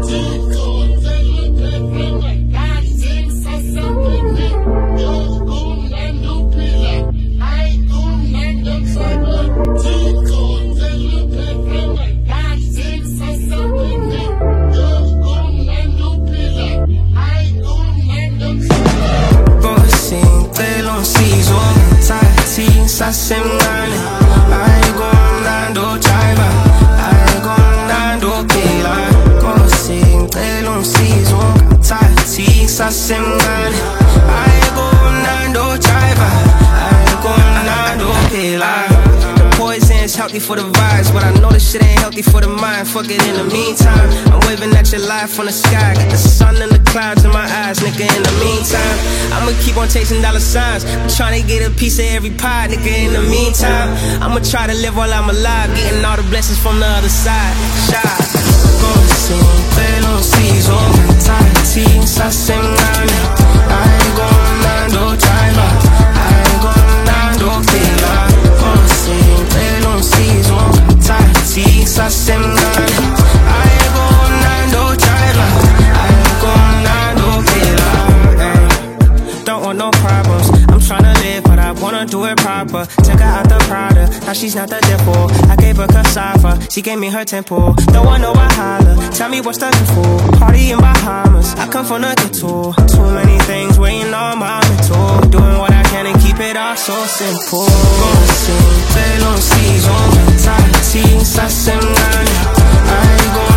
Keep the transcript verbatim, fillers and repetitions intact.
Sa semana ay gondando chaiva ay gondando pila Kosing telong season Tati sa semana ay gondando chaiva ay gondando pila Poison's healthy for the vibes, but I know this shit ain't healthy for the mind. Fuck it in the meantime, I'm waving at your life from the sky. Got the sun and the clouds in my eyes, nigga, in the meantime I'ma keep on chasing dollar signs, I'm trying to get a piece of every pie, nigga, in the meantime I'ma try to live while I'm alive, getting all the blessings from the other side. Shy Kosing telong season Tati sa semana ay gondando chaiva ay gondando pila Kosing telong season Tati sa semana ay gondando chaiva ay gondando pila Don't want no problems, I'm tryna live but I wanna do it proper. Took her out the Prada, now she's not the dimple. I gave her cassava, she gave me her temple. Don't want no Wahala, tell me what's the for. Party in Bahamas, I come from the tour. Too many things weighing on my mental. Doing what I can and keep it all so simple. Kosing telong season Tati sa semana ay